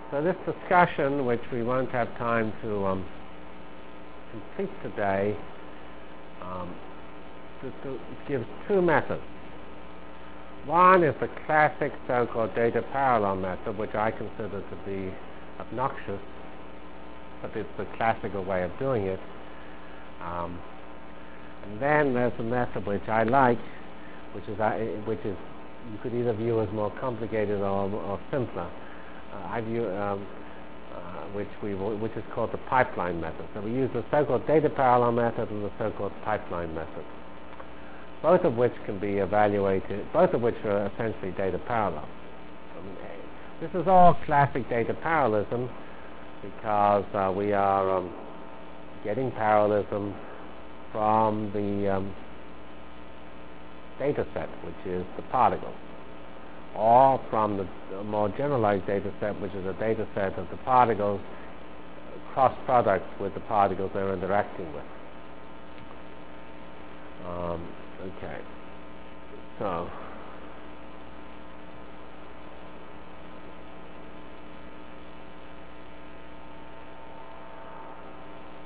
So this discussion, which we won't have time to complete today, gives two methods. One is the classic so-called data parallel method, which I consider to be obnoxious, but it's the classical way of doing it. And then there's a method which I like, which is you could either view as more complicated or simpler. I view which is called the pipeline method. So we use the so-called data parallel method and the so-called pipeline method, both of which can be evaluated, both of which are essentially data parallel. This is all classic data parallelism because we are getting parallelism from the data set, which is the particles, or from the more generalized data set, which is a data set of the particles cross products with the particles they're interacting with. Okay. So